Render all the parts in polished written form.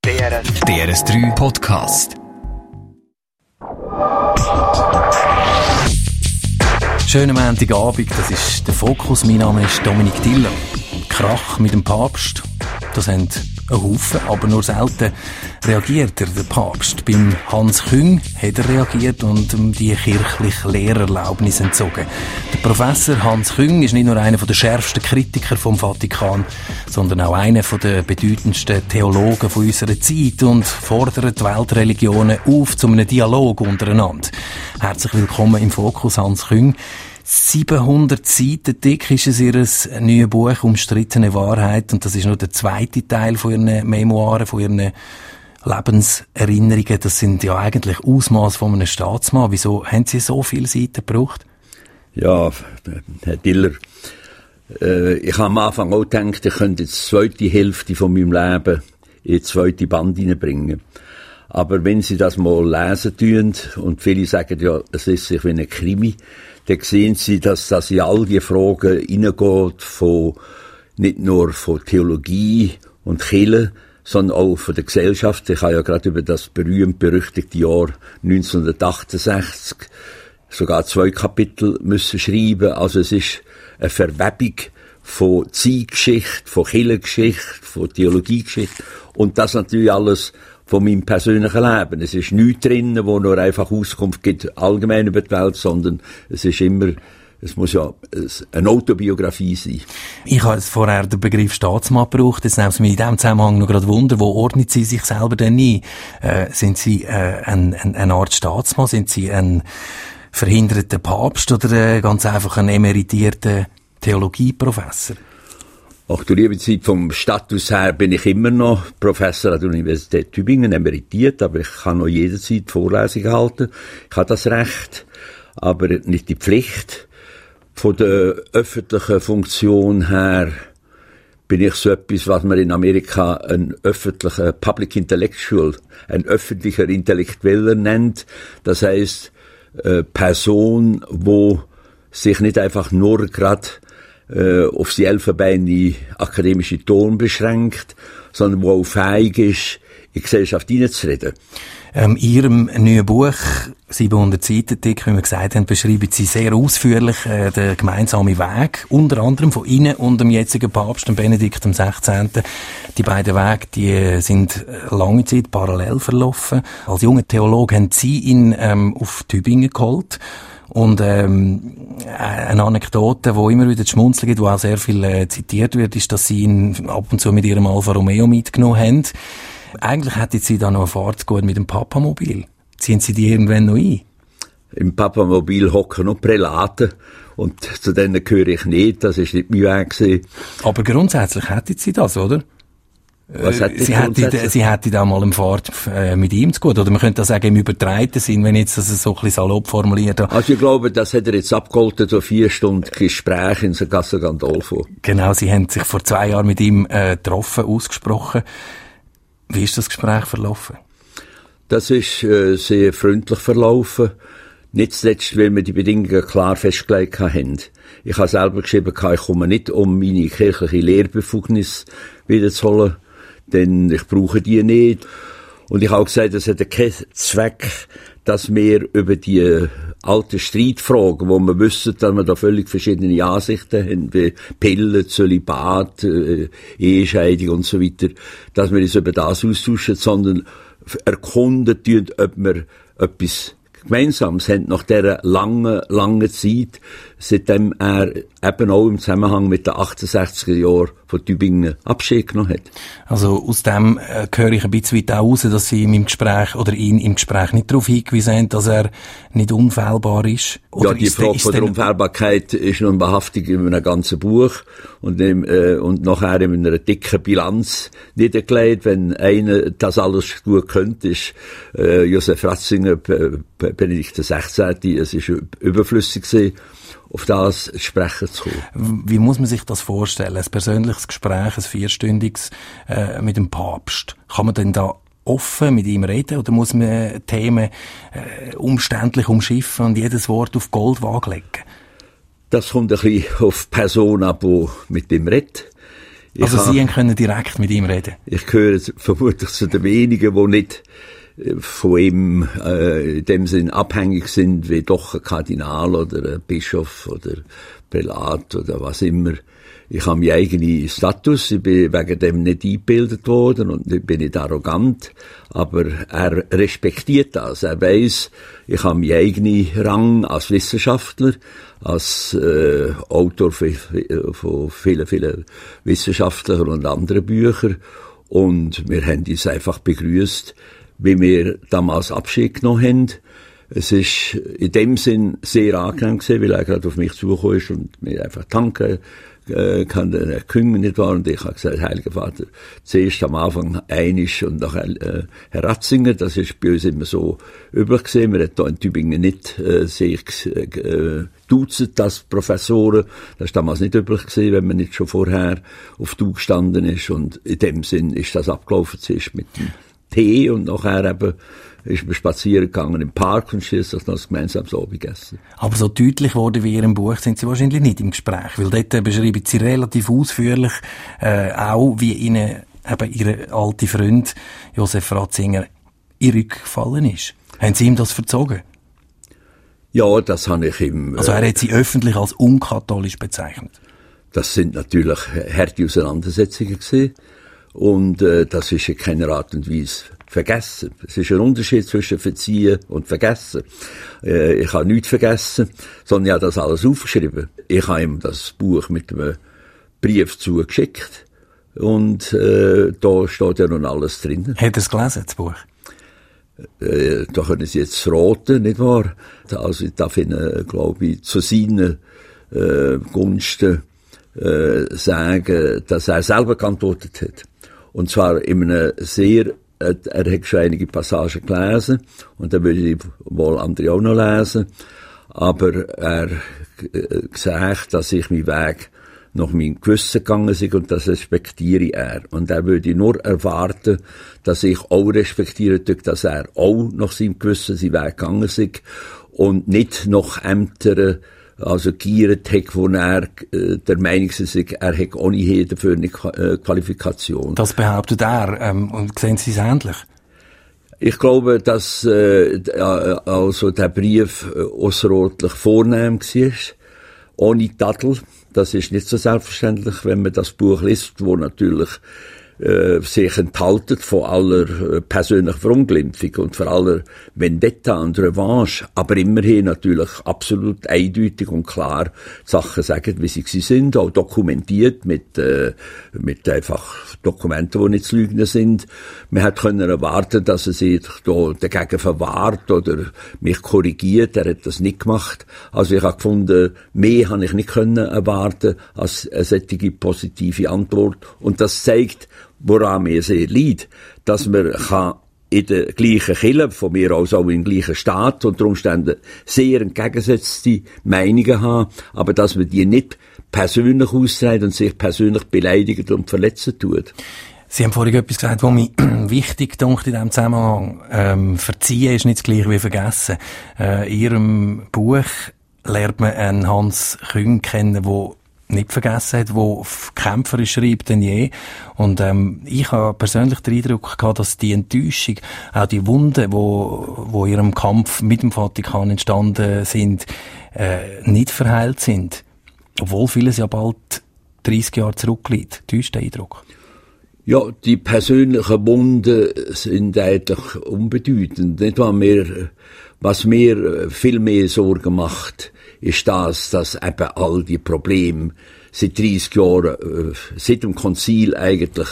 DRS3 Podcast. Schönen Montagabend, das ist der Fokus. Mein Name ist Dominik Diller. Krach mit dem Papst, das haben ein Haufen, aber nur selten reagiert der Papst. Beim Hans Küng hat er reagiert und ihm die kirchliche Lehrerlaubnis entzogen. Der Professor Hans Küng ist nicht nur einer der schärfsten Kritiker vom Vatikan, sondern auch einer der bedeutendsten Theologen von unserer Zeit und fordert die Weltreligionen auf zu einem Dialog untereinander. Herzlich willkommen im Fokus, Hans Küng. 700 Seiten dick ist es ihr neues Buch «Umstrittene Wahrheit» und das ist nur der zweite Teil von ihren Memoiren, von ihren Lebenserinnerungen. Das sind ja eigentlich Ausmaß von einem Staatsmann. Wieso haben Sie so viele Seiten gebraucht? Ja, Herr Diller, ich habe am Anfang auch gedacht, ich könnte jetzt die zweite Hälfte von meinem Leben in die zweite Band hineinbringen. Aber wenn Sie das mal lesen tun, und viele sagen ja, es ist sich wie ein Krimi, dann sehen Sie, dass das in all die Fragen hineingeht, nicht nur von Theologie und Kirche, sondern auch von der Gesellschaft. Ich habe ja gerade über das berühmt-berüchtigte Jahr 1968 sogar 2 Kapitel müssen schreiben. Also es ist eine Verwebung von Zeitgeschichte, von Kirchengeschichte, von Theologiegeschichte und das natürlich alles von meinem persönlichen Leben. Es ist nichts drin, wo nur einfach Auskunft gibt, allgemein über die Welt, sondern es ist immer, es muss ja eine Autobiografie sein. Ich habe jetzt vorher den Begriff Staatsmann gebraucht, jetzt nehmen Sie mich in diesem Zusammenhang noch gerade Wunder, wo ordnet Sie sich selber denn ein? Sind Sie eine Art Staatsmann? Sind Sie ein verhinderter Papst oder ganz einfach ein emeritierter Theologieprofessor? Auch durch die Zeit vom Status her bin ich immer noch Professor an der Universität Tübingen, emeritiert, aber ich kann noch jederzeit Vorlesungen halten. Ich habe das Recht, aber nicht die Pflicht. Von der öffentlichen Funktion her bin ich so etwas, was man in Amerika ein öffentlicher Public Intellectual, ein öffentlicher Intellektueller nennt. Das heisst, Person, wo sich nicht einfach nur gerade auf die elfenbeinige akademische Ton beschränkt, sondern wo auch fähig ist, in die Gesellschaft hineinzureden. In Ihrem neuen Buch, 700 Seiten dick, wie wir gesagt haben, beschreiben Sie sehr ausführlich den gemeinsamen Weg, unter anderem von Ihnen und dem jetzigen Papst, dem Benedikt XVI. Die beiden Wege, die sind lange Zeit parallel verlaufen. Als junger Theologe haben Sie ihn auf Tübingen geholt. Und eine Anekdote, die immer wieder zu schmunzeln gibt, die auch sehr viel zitiert wird, ist, dass Sie ihn ab und zu mit Ihrem Alfa Romeo mitgenommen haben. Eigentlich hätten Sie da noch eine Fahrt gut mit dem Papamobil. Ziehen Sie die irgendwann noch ein? Im Papamobil hocken noch Prälaten und zu denen gehöre ich nicht, das ist nicht mein Weg gewesen. Aber grundsätzlich hätten Sie das, oder? Sie hätte da mal eine Fahrt mit ihm zu gut. Oder man könnte auch sagen, im übertreiten Sinn, wenn jetzt das so ein bisschen salopp formuliert habe. Also ich glaube, das hat er jetzt abgeholt, so 4 Stunden Gespräch in Gasse Gandolfo. Genau, Sie haben sich vor 2 Jahren mit ihm getroffen, ausgesprochen. Wie ist das Gespräch verlaufen? Das ist sehr freundlich verlaufen. Nicht zuletzt, weil wir die Bedingungen klar festgelegt haben. Ich habe selber geschrieben, ich komme nicht, um meine kirchliche Lehrbefugnis wiederzuholen, denn ich brauche die nicht. Und ich habe auch gesagt, es hat keinen Zweck, dass wir über die alten Streitfragen, wo wir wissen, dass wir da völlig verschiedene Ansichten haben, wie Pillen, Zölibat, Ehescheidung und so weiter, dass wir uns über das austauschen, sondern erkunden tun, ob wir etwas Gemeinsames haben nach dieser langen Zeit, seitdem er eben auch im Zusammenhang mit den 68er Jahren von Tübingen Abschied genommen hat. Also aus dem höre ich ein bisschen weit auch raus, dass Sie ihn im Gespräch nicht darauf hingewiesen haben, dass er nicht unfehlbar ist. Oder ja, die Frage von der Unfehlbarkeit ist nun behaftet in einem ganzen Buch und nachher in einer dicken Bilanz niedergelegt. Wenn einer das alles gut könnte, ist Josef Ratzinger, Benedikt XVI., es ist überflüssig gewesen, auf das sprechen zu kommen. Wie muss man sich das vorstellen? Ein persönliches Gespräch, ein 4-stündiges mit dem Papst. Kann man denn da offen mit ihm reden oder muss man Themen umständlich umschiffen und jedes Wort auf Goldwaage legen? Das kommt ein bisschen auf die Person ab, die mit ihm redet. Also Sie können direkt mit ihm reden? Ich gehöre vermutlich zu den wenigen, die nicht von ihm in dem Sinn abhängig sind, wie doch ein Kardinal oder ein Bischof oder Prälat oder was immer. Ich habe meinen eigenen Status, ich bin wegen dem nicht eingebildet worden und ich bin nicht arrogant, aber er respektiert das. Er weiss, ich habe meinen eigenen Rang als Wissenschaftler, als Autor von vielen Wissenschaftlern und anderen Büchern, und wir haben uns einfach begrüßt, wie wir damals Abschied genommen haben. Es ist in dem Sinn sehr angenehm gewesen, weil er gerade auf mich zugekommen ist und mir einfach danken kann, er kümmern nicht war, und ich habe gesagt, Heiliger Vater, zuerst am Anfang Einisch und nachher Herr Ratzinger, das ist bei uns immer so üblich gewesen. Wir haben hier in Tübingen nicht sich duzen als Professoren, das ist damals nicht üblich gewesen, wenn man nicht schon vorher auf Du gestanden ist, und in dem Sinn ist das abgelaufen, zuerst mit dem Tee und nachher eben ist man spazieren gegangen im Park und schliesslich noch das gemeinsames Abend gegessen. Aber so deutlich wurde wie in Ihrem Buch sind Sie wahrscheinlich nicht im Gespräch, weil dort beschreiben Sie relativ ausführlich auch, wie Ihnen eben Ihr alter Freund Josef Ratzinger in den Rücken gefallen ist. Haben Sie ihm das verzogen? Ja, das habe ich ihm... Also er hat Sie öffentlich als unkatholisch bezeichnet? Das sind natürlich harte Auseinandersetzungen gewesen. Und das ist in keiner Art und Weise vergessen. Es ist ein Unterschied zwischen Verziehen und Vergessen. Ich habe nichts vergessen, sondern ich habe das alles aufgeschrieben. Ich habe ihm das Buch mit einem Brief zugeschickt und da steht ja nun alles drin. Hat er es gelesen, das Buch? Da können Sie jetzt raten, nicht wahr? Also ich darf Ihnen, glaube ich, zu seinen Gunsten sagen, dass er selber geantwortet hat. Und zwar in einem sehr, er hat schon einige Passagen gelesen, und da würde ich wohl andere auch noch lesen, aber er gesagt, dass ich meinen Weg nach meinem Gewissen gegangen bin, und das respektiere er. Und er würde nur erwarten, dass ich auch respektiere, dass er auch nach seinem Gewissen seinen Weg gegangen ist und nicht nach Ämtern, also giert hat, wo er der Meinung ist, er hat ohnehin dafür eine Qualifikation. Das behauptet er, und sehen Sie es ähnlich? Ich glaube, dass also der Brief ausserordentlich vornehm war, ohne Tadel. Das ist nicht so selbstverständlich, wenn man das Buch liest, wo natürlich sich enthalten von aller persönlichen Verunglimpfung und von aller Vendetta und Revanche, aber immerhin natürlich absolut eindeutig und klar Sachen sagen, wie sie sind, auch dokumentiert mit einfach Dokumenten, die nicht zu lügen sind. Man hat können erwarten, dass er sich da dagegen verwahrt oder mich korrigiert. Er hat das nicht gemacht. Also ich habe gefunden, mehr habe ich nicht können erwarten als eine solche positive Antwort. Und das zeigt, woran mir sehr leid, dass man kann in der gleichen Kirche, von mir aus auch im gleichen Staat, unter Umständen sehr entgegengesetzte Meinungen haben, aber dass man die nicht persönlich austrägt und sich persönlich beleidigt und verletzen tut. Sie haben vorhin etwas gesagt, was mir wichtig dünkt in diesem Zusammenhang. Verziehen ist nicht das Gleiche wie vergessen. In Ihrem Buch lernt man einen Hans Küng kennen, der nicht vergessen hat, der kämpferisch schreibt denn je. Und ich habe persönlich den Eindruck gehabt, dass die Enttäuschung, auch die Wunden, wo in ihrem Kampf mit dem Vatikan entstanden sind, nicht verheilt sind. Obwohl vieles ja bald 30 Jahre zurückliegt. Täuscht der Eindruck? Ja, die persönlichen Wunden sind eigentlich unbedeutend. Nicht wahr? Was mir viel mehr Sorgen macht, ist das, dass eben all die Probleme seit 30 Jahren, seit dem Konzil eigentlich,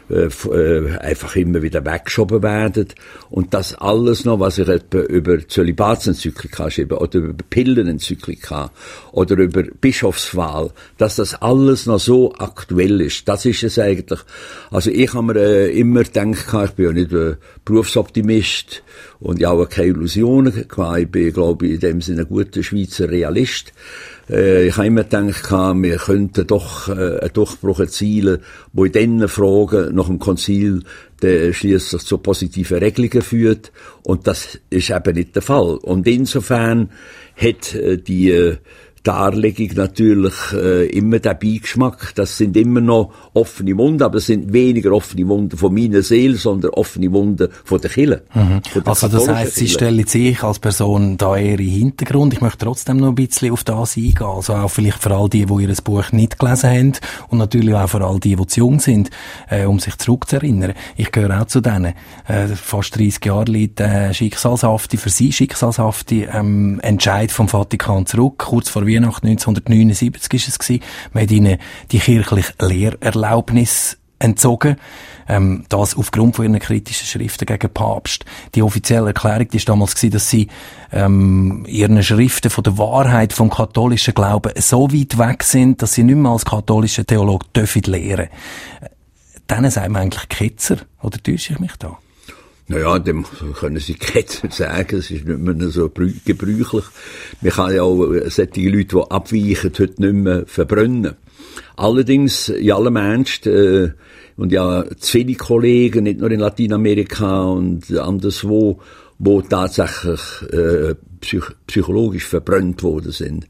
einfach immer wieder weggeschoben werden. Und das alles noch, was ich etwa über Zölibatsenzyklika schreibe, oder über Pillenenzyklika, oder über Bischofswahl, dass das alles noch so aktuell ist. Das ist es eigentlich. Also ich habe mir immer gedacht, ich bin ja nicht ein Berufsoptimist und ich habe auch keine Illusionen gehabt. Ich bin, glaube ich, in dem Sinne ein guter Schweizer Realist. Ich habe immer gedacht, wir könnten doch einen Durchbruch erzielen, wo in diesen Fragen nach dem Konzil schliesslich zu positiven Regelungen führt. Und das ist eben nicht der Fall. Und insofern hat die Darlegung natürlich immer der Beigeschmack. Das sind immer noch offene Wunden, aber es sind weniger offene Wunden von meiner Seele, sondern offene Wunden von der Kirche. Also das heisst, Sie stellen sich als Person da eher in den Hintergrund. Ich möchte trotzdem noch ein bisschen auf das eingehen. Also auch vielleicht für all die ihr Buch nicht gelesen haben und natürlich auch für all die zu jung sind, um sich zurückzuerinnern. Ich gehöre auch zu denen. Fast 30 Jahre liegt für Sie schicksalshafte Entscheid vom Vatikan zurück. Kurz vor Weihnachten 1979 ist es gewesen. Man hat ihnen die kirchliche Lehrerlaubnis entzogen. Das aufgrund von ihren kritischen Schriften gegen den Papst. Die offizielle Erklärung war damals gewesen, dass sie ihren Schriften von der Wahrheit vom katholischen Glauben so weit weg sind, dass sie nicht mehr als katholische Theologe dürfen lehren. Denen sagt man eigentlich Ketzer, oder täusche ich mich da? Naja, dem können Sie Ketzer sagen, es ist nicht mehr so gebräuchlich. Man kann ja auch solche Leute, die abweichen, heute nicht mehr verbrennen. Allerdings, in allem Ernst, und ja, zu viele Kollegen, nicht nur in Lateinamerika und anderswo, wo tatsächlich psychologisch verbrannt worden sind.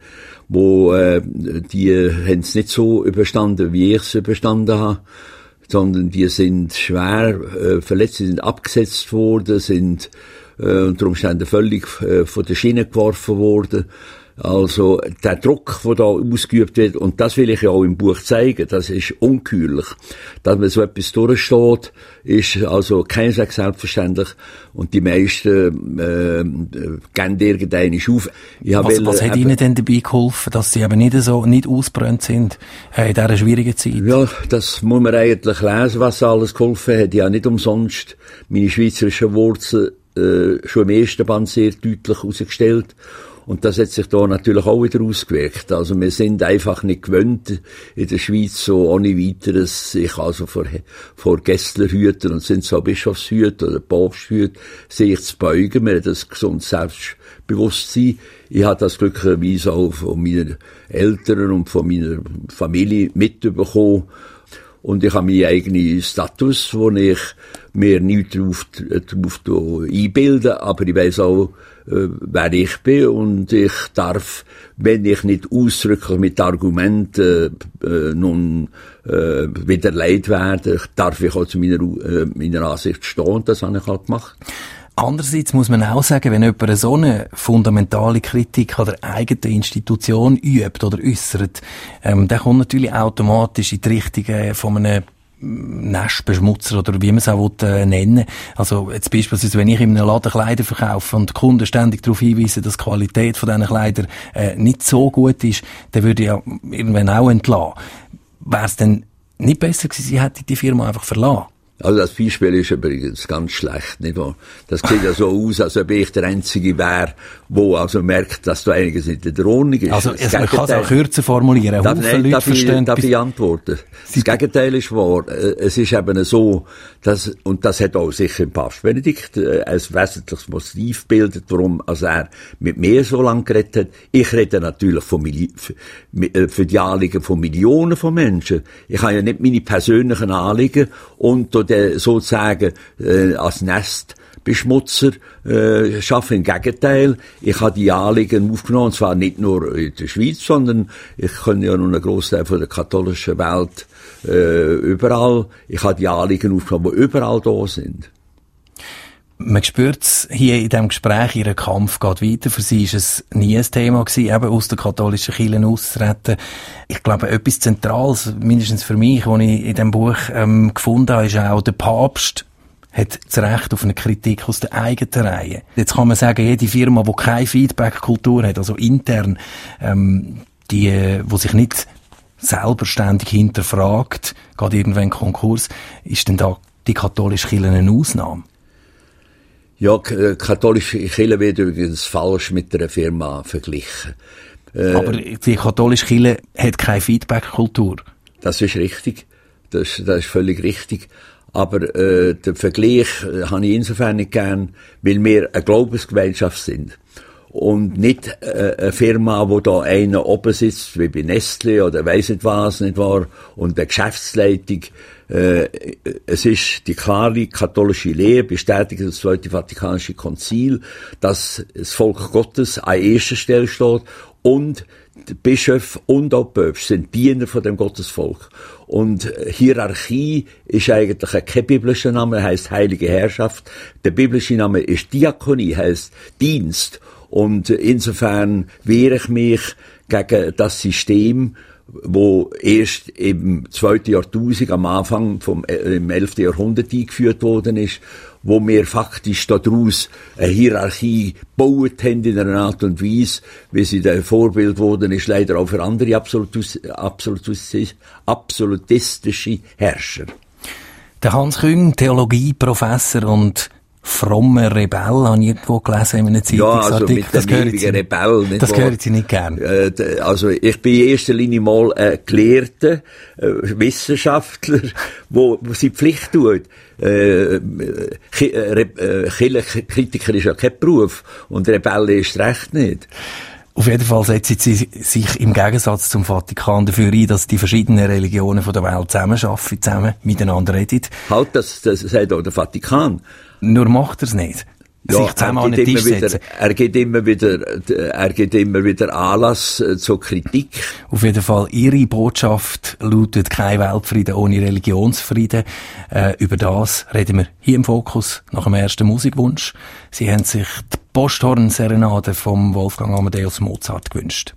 Die haben es nicht so überstanden, wie ich es überstanden habe, sondern die sind schwer verletzt, sie sind abgesetzt worden, sind unter Umständen völlig von der Schiene geworfen worden. Also der Druck, der da ausgeübt wird, und das will ich ja auch im Buch zeigen, das ist ungeheuerlich. Dass man so etwas durchsteht, ist also keineswegs selbstverständlich, und die meisten gehen irgendeinen auf. Was hat Ihnen denn dabei geholfen, dass Sie eben nicht ausgebrannt sind in dieser schwierigen Zeit? Ja, das muss man eigentlich lesen, was alles geholfen hat. Ich habe nicht umsonst meine schweizerischen Wurzeln schon im ersten Band sehr deutlich herausgestellt. Und das hat sich da natürlich auch wieder ausgewirkt. Also wir sind einfach nicht gewöhnt in der Schweiz so ohne weiteres sich also vor Gästlerhütern und sind so Bischofshüter oder Papsthüter sich zu beugen. Wir haben das gesundes Selbstbewusstsein. Ich habe das glücklicherweise auch von meinen Eltern und von meiner Familie mitbekommen. Und ich habe meinen eigenen Status, wo ich mir nicht drauf einbilde, aber ich weiss auch, wer ich bin, und ich darf, wenn ich nicht ausdrücklich mit Argumenten widerlegt werde, darf ich auch zu meiner Ansicht stehen, und das habe ich halt gemacht. Andererseits muss man auch sagen, wenn jemand so eine fundamentale Kritik an der eigenen Institution übt oder äußert, dann kommt natürlich automatisch in die Richtung von einem Nestbeschmutzer oder wie man es auch nennen will. Also jetzt beispielsweise, wenn ich in einem Laden Kleider verkaufe und die Kunden ständig darauf hinweisen, dass die Qualität von diesen Kleidern nicht so gut ist, dann würde ich ja irgendwann auch entlassen. Wäre es denn nicht besser gewesen, Sie hätten die Firma einfach verlassen? Also das Beispiel ist übrigens ganz schlecht, nicht wahr? Das sieht ja so aus, als ob ich der Einzige wäre, wo also merkt, dass da einiges nicht in der Ordnung ist. Also man kann es auch kürzer formulieren. Darf ich antworten? Das Gegenteil ist wahr. Es ist eben so, dass, und das hat auch sicher im Papst Benedikt ein wesentliches Motiv gebildet, warum also er mit mir so lange geredet hat. Ich rede natürlich für die Anliegen von Millionen von Menschen. Ich habe ja nicht meine persönlichen Anliegen und sozusagen als Nestbeschmutzer schaffe. Im Gegenteil, ich habe die Anliegen aufgenommen, und zwar nicht nur in der Schweiz, sondern ich kenne ja nun einen Großteil von der katholischen Welt überall. Ich habe die Anliegen aufgenommen, die überall da sind. Man spürt es hier in diesem Gespräch, Ihr Kampf geht weiter. Für Sie ist es nie ein Thema gewesen, eben aus der katholischen Kirche auszutreten. Ich glaube, etwas Zentrales, mindestens für mich, was ich in diesem Buch gefunden habe, ist auch, der Papst hat das Recht auf eine Kritik aus der eigenen Reihe. Jetzt kann man sagen, jede Firma, die keine Feedback-Kultur hat, also intern, die sich nicht selber ständig hinterfragt, geht irgendwann in Konkurs, ist denn da die katholische Kirche eine Ausnahme? Ja, katholische Kirche wird übrigens falsch mit einer Firma verglichen. Aber die katholische Kirche hat keine Feedback-Kultur. Das ist richtig. Das ist völlig richtig. Aber den Vergleich habe ich insofern nicht gern, weil wir eine Glaubensgemeinschaft sind. Und nicht eine Firma, wo da einer oben sitzt, wie bei Nestle oder weiss nicht was, nicht wahr, und eine Geschäftsleitung. Es ist die klare katholische Lehre, bestätigt das Zweite Vatikanische Konzil, dass das Volk Gottes an erster Stelle steht und die Bischöfe und auch die Päpste sind Diener von dem Gottesvolk. Und Hierarchie ist eigentlich kein biblischer Name, heisst heilige Herrschaft. Der biblische Name ist Diakonie, heisst Dienst. Und insofern wehre ich mich gegen das System, wo erst im 2. Jahrtausend am Anfang im 11. Jahrhundert eingeführt worden ist, wo wir faktisch daraus eine Hierarchie gebaut haben in einer Art und Weise, wie sie da Vorbild worden ist, leider auch für andere absolutistische Herrscher. Der Hans Küng, Theologieprofessor und frommer Rebell, habe ich irgendwo gelesen in einem Zeitungsartikel. Ja, also mit dem ewigen Rebell. Nicht das hören Sie nicht gern. Also ich bin in erster Linie mal ein Gelehrter, Wissenschaftler, wo seine Pflicht tut. Kritiker ist ja kein Beruf und Rebell ist recht nicht. Auf jeden Fall setzen Sie sich im Gegensatz zum Vatikan dafür ein, dass die verschiedenen Religionen von der Welt zusammenarbeiten, zusammen miteinander reden. Halt, das sagt auch der Vatikan. Nur macht er es nicht. Ja, sich zusammen an den Tisch setzen. Er gibt immer wieder Anlass zur Kritik. Auf jeden Fall, Ihre Botschaft lautet kein Weltfrieden ohne Religionsfrieden. Über das reden wir hier im Fokus nach dem ersten Musikwunsch. Sie haben sich die Posthorn-Serenade vom Wolfgang Amadeus Mozart gewünscht.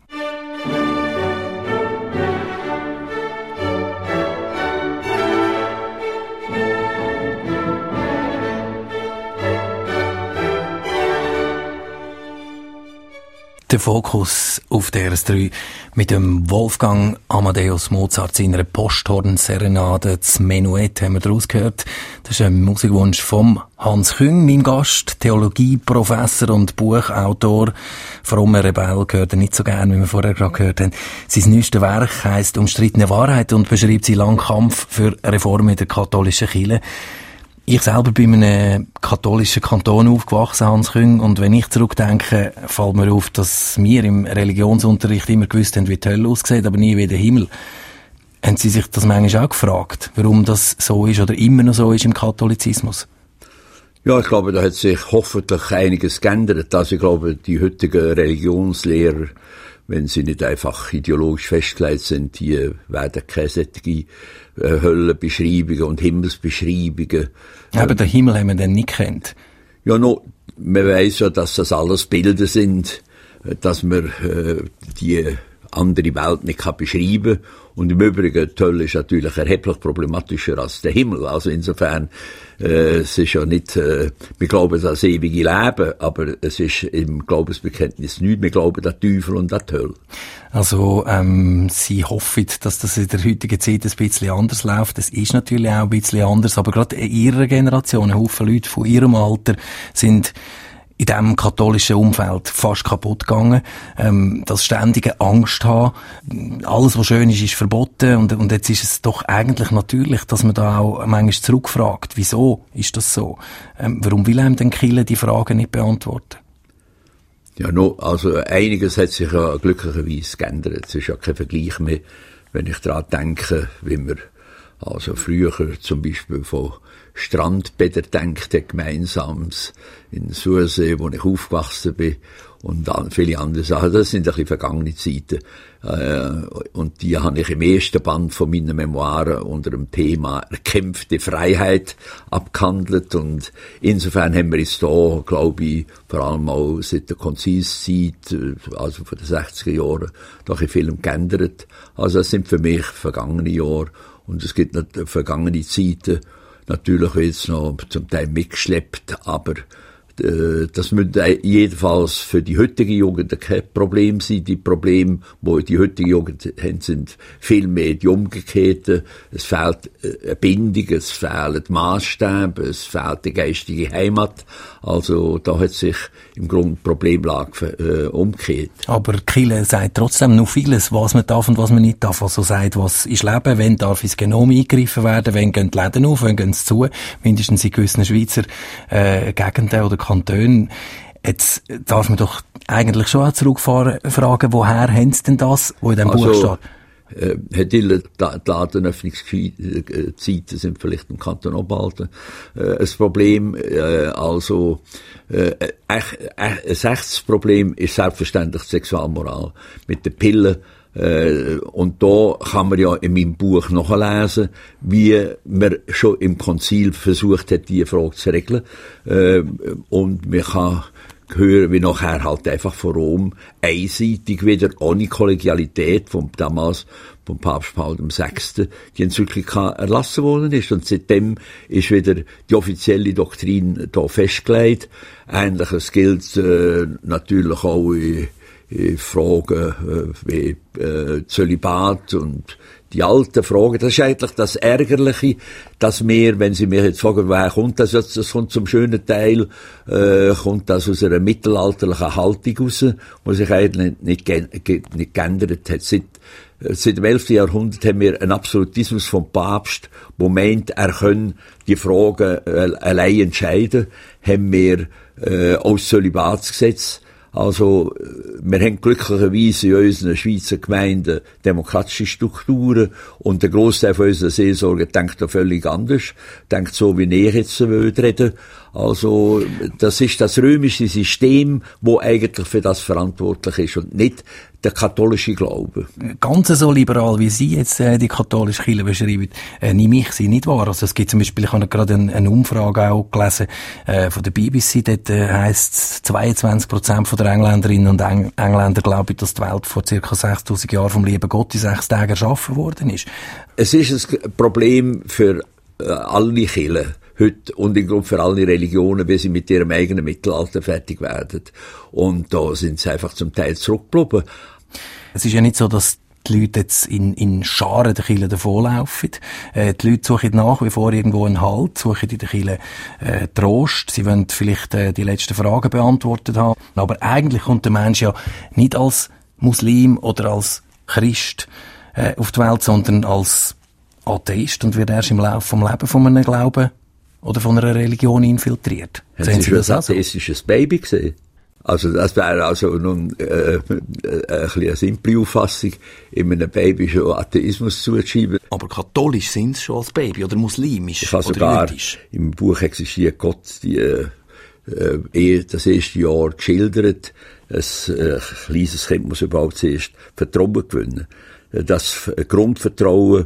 Der Fokus auf der RS3 mit dem Wolfgang Amadeus Mozart seiner Posthorn-Serenade, das Menuett, haben wir daraus gehört. Das ist ein Musikwunsch vom Hans Küng, mein Gast, Theologieprofessor und Buchautor. Frommer Rebell gehört er nicht so gern, wie wir vorher gerade gehört haben. Sein neuestes Werk heisst «Umstrittene Wahrheit» und beschreibt seinen langen Kampf für Reformen in der katholischen Kirche. Ich selber bin in einem katholischen Kanton aufgewachsen, Hans Küng, und wenn ich zurückdenke, fällt mir auf, dass wir im Religionsunterricht immer gewusst haben, wie die Hölle aussieht, aber nie wie der Himmel. Haben Sie sich das manchmal auch gefragt, warum das so ist oder immer noch so ist im Katholizismus? Ja, ich glaube, da hat sich hoffentlich einiges geändert. Also ich glaube, die heutigen Religionslehrer, wenn sie nicht einfach ideologisch festgelegt sind, die werden keine solche Höllenbeschreibungen und Himmelsbeschreibungen. Aber den Himmel haben wir dann nicht gekannt. Ja, no, man weiss ja, dass das alles Bilder sind, dass man die andere Welt nicht beschreiben kann. Und im Übrigen, die Hölle ist natürlich erheblich problematischer als der Himmel. Also insofern, es ist ja nicht, wir glauben an das ewige Leben, aber es ist im Glaubensbekenntnis nichts. Wir glauben an den Teufel und an die Hölle. Also, Sie hoffen, dass das in der heutigen Zeit ein bisschen anders läuft. Das ist natürlich auch ein bisschen anders, aber gerade in Ihrer Generation, ein Haufen Leute von Ihrem Alter sind in diesem katholischen Umfeld fast kaputt gegangen. Das ständige Angst haben. Alles, was schön ist, ist verboten. Und jetzt ist es doch eigentlich natürlich, dass man da auch manchmal zurückfragt. Wieso ist das so? Warum will einem denn Kirche die Fragen nicht beantworten? Ja, no, also einiges hat sich ja glücklicherweise geändert. Es ist ja kein Vergleich mehr, wenn ich daran denke, wie wir also früher zum Beispiel von Strandbäder denkte, gemeinsames in Sursee, wo ich aufgewachsen bin, und dann viele andere Sachen. Das sind ein bisschen vergangene Zeiten. Und die habe ich im ersten Band von meinen Memoiren unter dem Thema «Erkämpfte Freiheit» abgehandelt. Und insofern haben wir uns da, glaube ich, vor allem auch seit der Konzilszeit, also von den 60er Jahren, doch ein viel geändert. Also das sind für mich vergangene Jahre. Und es gibt noch vergangene Zeiten, natürlich wird es noch zum Teil mitgeschleppt, aber das müsste jedenfalls für die heutige Jugend kein Problem sein. Die Probleme, die die heutige Jugend haben, sind viel mehr die umgekehrten. Es fehlt eine Bindung, es fehlen Maßstäbe, es fehlt die geistige Heimat. Also da hat sich im Grunde die Problemlage umgekehrt. Aber Kirche sagt trotzdem noch vieles, was man darf und was man nicht darf. Also sagt, was ist Leben, wenn darf ins Genom eingegriffen werden, wenn gehen die Läden auf, wenn gehen sie zu, mindestens in gewissen Schweizer Gegenden oder Kantonen. Jetzt darf man doch eigentlich schon auch zurückfragen, woher haben sie denn das, wo in diesem Buch steht? Herr Diller, die Ladenöffnungszeiten sind vielleicht im Kanton Obwalden ein Problem. Ein echtes Problem ist selbstverständlich die Sexualmoral. Mit den Pillen. Und da kann man ja in meinem Buch nachlesen, wie man schon im Konzil versucht hat, diese Frage zu regeln. Und man kann hören, wie nachher halt einfach von Rom einseitig wieder ohne Kollegialität vom Papst Paul VI. Die Enzyklika erlassen worden ist. Und seitdem ist wieder die offizielle Doktrin da festgelegt. Ähnliches gilt natürlich auch in Fragen wie Zölibat und die alten Fragen. Das ist eigentlich das Ärgerliche, dass wir, wenn Sie mich jetzt fragen, woher kommt das jetzt, das kommt zum schönen Teil, kommt das aus einer mittelalterlichen Haltung raus, die sich eigentlich nicht geändert hat. Seit dem 11. Jahrhundert haben wir einen Absolutismus vom Papst, der meint, er könne die Fragen allein entscheiden, haben wir auch das Zölibatsgesetz. Also, wir haben glücklicherweise in unseren Schweizer Gemeinden demokratische Strukturen und der Grossteil von unseren Seelsorger denkt da völlig anders, denkt so, wie ich jetzt reden. Also, das ist das römische System, wo eigentlich für das verantwortlich ist und nicht der katholische Glaube. Ganz so liberal, wie Sie jetzt die katholische Kirche beschreiben, nehme ich sie nicht wahr. Also es gibt zum Beispiel, ich habe gerade eine Umfrage auch gelesen von der BBC, dort heisst 22% der Engländerinnen und Engländer glauben, dass die Welt vor ca. 6000 Jahren vom lieben Gott in 6 Tagen erschaffen worden ist. Es ist ein Problem für alle Kirchen heute und im Grunde für alle Religionen, wie sie mit ihrem eigenen Mittelalter fertig werden. Und da sind sie einfach zum Teil zurückgeblieben. Es ist ja nicht so, dass die Leute jetzt in Scharen der Kirche davonlaufen. Die Leute suchen nach wie vor irgendwo einen Halt, suchen in der Kirche Trost. Sie wollen vielleicht die letzten Fragen beantwortet haben. Aber eigentlich kommt der Mensch ja nicht als Muslim oder als Christ auf die Welt, sondern als Atheist und wird erst im Laufe vom Leben von einem Glauben oder von einer Religion infiltriert. Haben Sie das ein atheistisches Baby gesehen? Also das wäre also nun eine simple Auffassung, in einem Baby schon Atheismus zuzuschieben. Aber katholisch sind sie schon als Baby oder muslimisch ich habe oder sogar jüdisch? Im Buch existiert Gott das erste Jahr geschildert. Ein kleines Kind muss überhaupt zuerst Vertrauen gewinnen. Das Grundvertrauen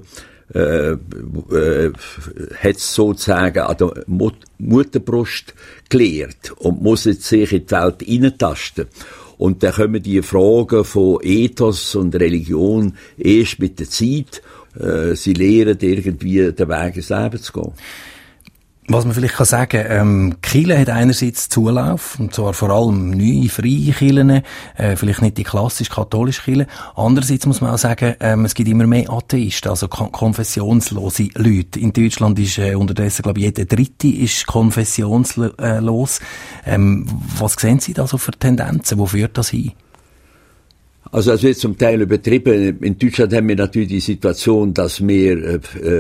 hat sozusagen an der Mutterbrust gelehrt und muss jetzt sich in die Welt hineintasten. Und dann kommen die Fragen von Ethos und Religion erst mit der Zeit. Sie lehren irgendwie den Weg ins Leben zu gehen. Was man vielleicht kann sagen, die Kirche hat einerseits Zulauf, und zwar vor allem neue, freie Kirchen, vielleicht nicht die klassisch katholische Kirche. Andererseits muss man auch sagen, es gibt immer mehr Atheisten, also konfessionslose Leute. In Deutschland ist unterdessen, glaube ich, jeder Dritte ist konfessionslos. Was sehen Sie da so für Tendenzen? Wo führt das hin? Also es wird zum Teil übertrieben. In Deutschland haben wir natürlich die Situation, dass wir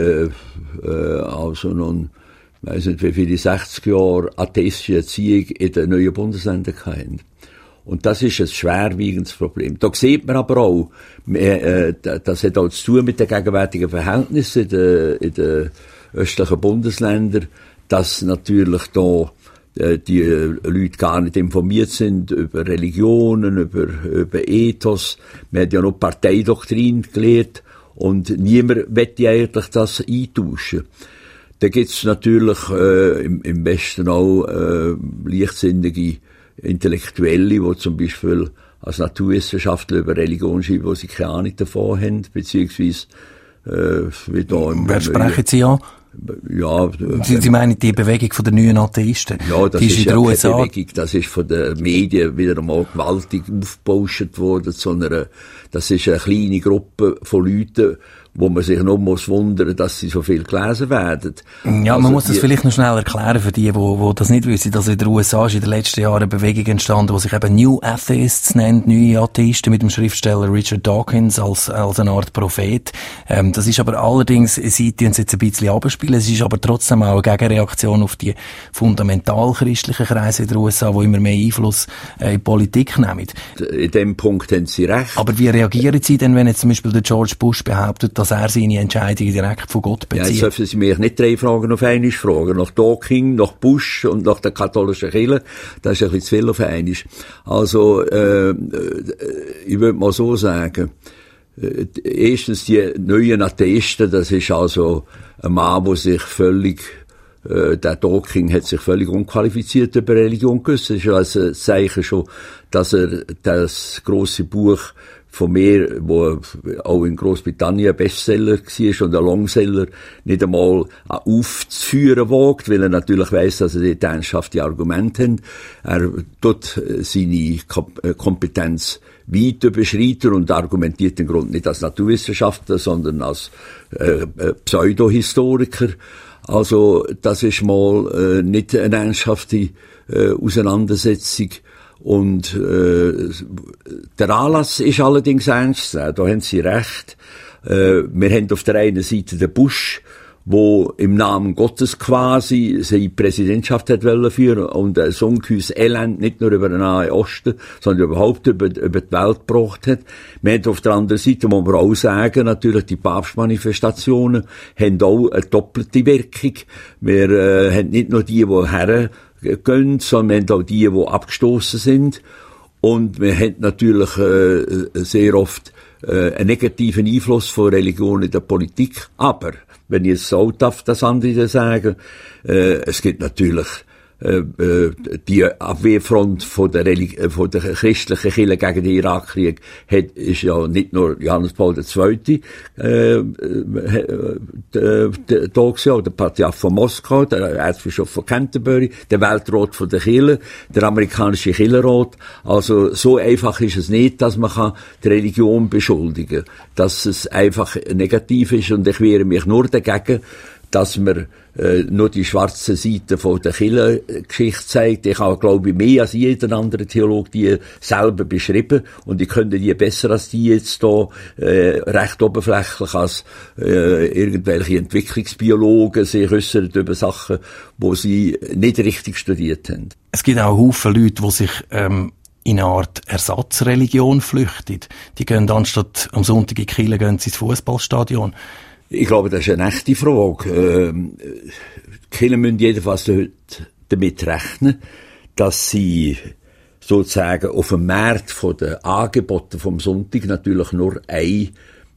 also nun ich weiss nicht, wie viele 60 Jahre atheistische Erziehung in den neuen Bundesländern haben. Und das ist ein schwerwiegendes Problem. Da sieht man aber auch, das hat auch zu tun mit den gegenwärtigen Verhältnissen in den östlichen Bundesländern, dass natürlich da die Leute gar nicht informiert sind über Religionen, über Ethos. Man hat ja noch Parteidoktrin gelehrt und niemand möchte eigentlich das eintauschen. Da gibt's natürlich im Westen auch leichtsinnige Intellektuelle, die zum Beispiel als Naturwissenschaftler über Religion schreiben, die sie keine Ahnung davon haben, beziehungsweise wie da im Wer sprechen Sie an? Ja, Sie meinen die Bewegung von den neuen Atheisten? Ja, das die ist in ja der keine USA. Bewegung, das ist von den Medien wieder einmal gewaltig aufgebauscht worden, das ist eine kleine Gruppe von Leuten, wo man sich noch muss wundern, dass sie so viel gelesen werden. Ja, also man muss das vielleicht noch schnell erklären für die das nicht wissen. Also in den USA ist in den letzten Jahren eine Bewegung entstanden, die sich eben New Atheists nennt, neue Atheisten, mit dem Schriftsteller Richard Dawkins als eine Art Prophet. Das ist aber allerdings, sie tun es jetzt ein bisschen abspielen, es ist aber trotzdem auch eine Gegenreaktion auf die fundamental christlichen Kreise in den USA, die immer mehr Einfluss in die Politik nehmen. In dem Punkt haben Sie recht. Aber wie reagieren Sie denn, wenn jetzt zum Beispiel der George Bush behauptet, dass er seine Entscheidungen direkt von Gott bezieht? Ja, jetzt dürfen Sie mich nicht 3 Fragen auf einmal fragen. Nach Dawkins, nach Bush und nach der katholischen Kirche. Das ist ein bisschen zu viel auf einmal. Also, ich würde mal so sagen, erstens die neuen Atheisten, das ist also ein Mann, der sich völlig, der Dawkins hat sich völlig unqualifiziert über Religion gewusst. Das ist also ein Zeichen schon, dass er das grosse Buch von mir, wo auch in Großbritannien ein Bestseller war und ein Longseller, nicht einmal aufzuführen wagt, weil er natürlich weiss, dass er dort ernsthafte Argumente hat. Er tut seine Kompetenz weit überschreiten und argumentiert im Grunde nicht als Naturwissenschaftler, sondern als Pseudohistoriker. Also das ist mal nicht eine ernsthafte Auseinandersetzung. Und der Anlass ist allerdings ernst. Da haben Sie recht. Wir haben auf der einen Seite den Bush, wo im Namen Gottes quasi seine Präsidentschaft hat führen und ein ungeheures Elend nicht nur über den Nahen Osten, sondern überhaupt über die Welt gebracht hat. Wir haben auf der anderen Seite, muss man auch sagen, natürlich die Papstmanifestationen haben auch eine doppelte Wirkung. Wir haben nicht nur die hergehen, sondern wir haben auch die abgestoßen sind. Und wir haben natürlich sehr oft einen negativen Einfluss von Religion in der Politik. Aber, wenn ich jetzt so darf, das andere sagen, es gibt natürlich die Abwehrfront von der christlichen Kirche gegen den Irakkrieg ist ja nicht nur Johannes Paul II. Da gewesen, der Patriarch von Moskau, der Erzbischof von Canterbury, der Weltrat von der Kirche, der amerikanische Kirchenrat. Also so einfach ist es nicht, dass man die Religion beschuldigen kann, dass es einfach negativ ist, und ich wehre mich nur dagegen, dass man nur die schwarze Seite von der Kirchengeschichte zeigt. Ich habe, glaube ich, mehr als jeder andere Theologe die selber beschrieben, und ich könnte die besser als die jetzt da recht oberflächlich als irgendwelche Entwicklungsbiologen sich äußern über Sachen, wo sie nicht richtig studiert haben. Es gibt auch Haufen Leute, die sich in eine Art Ersatzreligion flüchten. Die gehen anstatt am Sonntag in die Kirche, gehen sie ins Fußballstadion. Ich glaube, das ist eine echte Frage. Die Kirchen müssen jedenfalls damit rechnen, dass sie sozusagen auf dem Markt von den Angeboten vom Sonntag natürlich nur ein